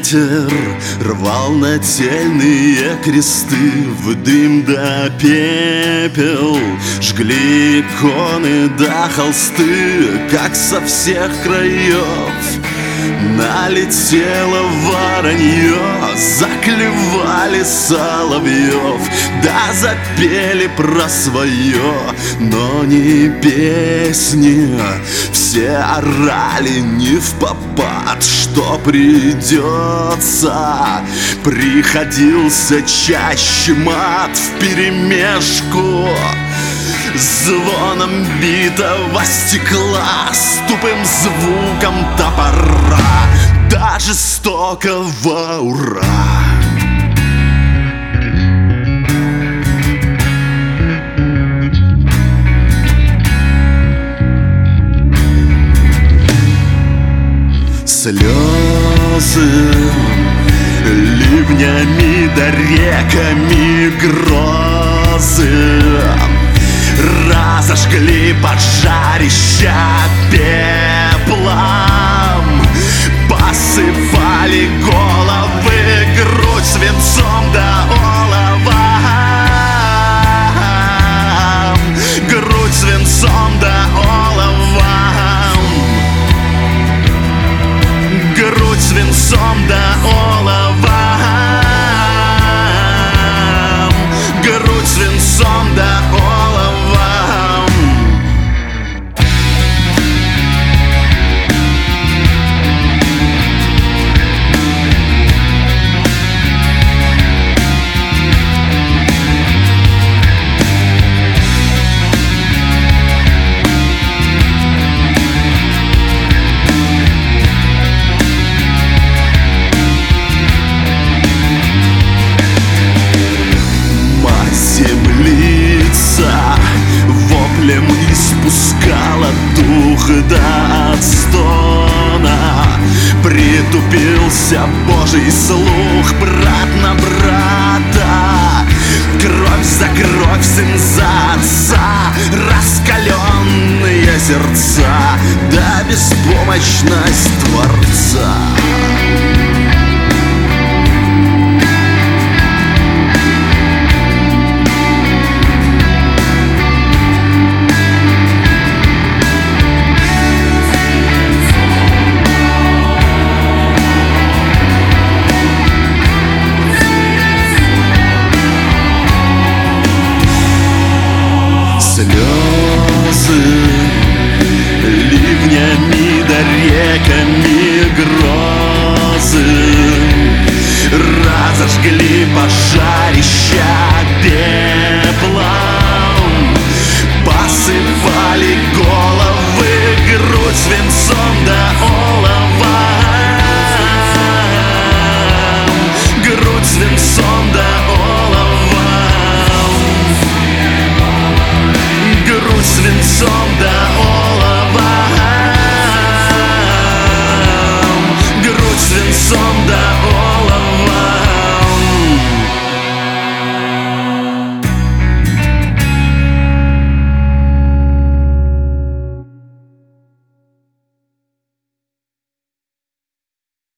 ветер рвал нательные кресты, в дым да пепел жгли иконы да холсты, как со всех краев налетело воронье, заклевали соловьев, да запели про свое, но не песни. Все орали не впопад, что придется. Приходился чаще мат вперемешку с звоном битого стекла, с тупым звуком топора, да жестокого ура. Слезы ливнями да реками грозы разожгли пожарища пеплом, посыпали головы, грудь свинцом да оловом, грудь свинцом да оловом, грудь свинцом да оловом, грудь свинцом да оловом. Воплем испускала дух до отстона, притупился Божий слух, брат на брата, кровь за кровь, сын за отца, раскаленные сердца, да беспомощность Творца.